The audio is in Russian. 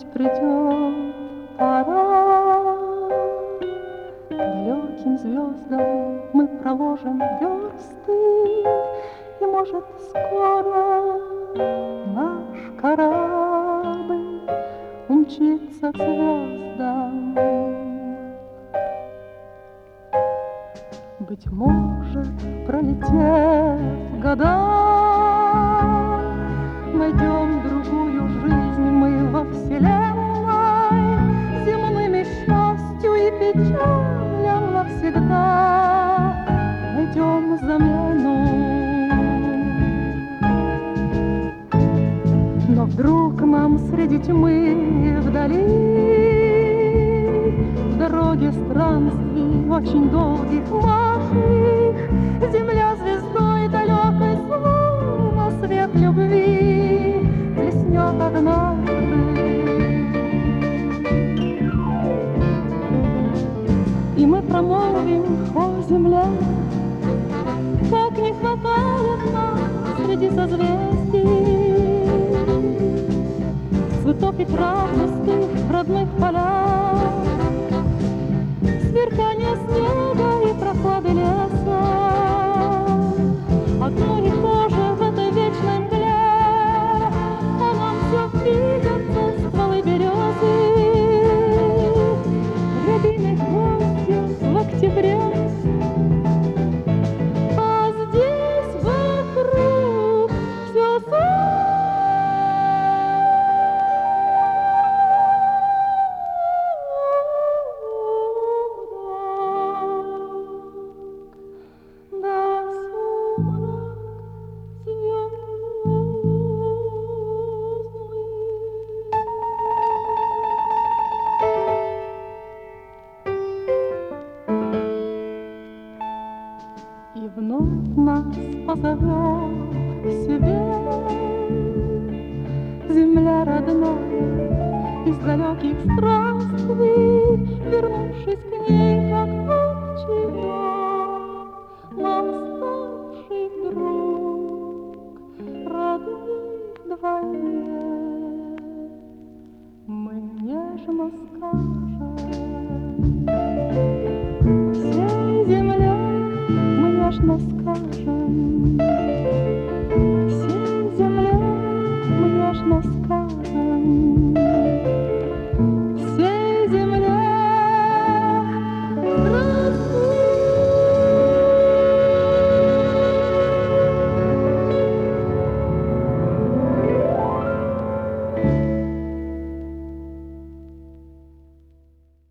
придет пора, далеким звездам мы проложим версты, и, может, скоро наш корабль умчится к звездам. Быть может, пролетев года, найдем другую жизнь мы во вселенной, земными счастью и печалям навсегда найдем замену. Но вдруг нам среди тьмы вдали, в дороге странствий очень долгих наших, земля звездой далекой словно свет любви блеснет однажды. И мы промолвим: о, земля, как не хватает нас среди созвездий цветов и трав густых в родных полях, сверкание снега и прохлады леса. Одно и то же в этой вечной мгле, а нам все двигаться стволы березы, рябиной гостью в октябре. А здесь вокруг все и вновь нас позовет к себе земля родная из далеких странствий, вернувшись к ней, как вчера, нам ставший вдруг родных вдвойне, мы нежно скажем всей земле, мы нежно скажем.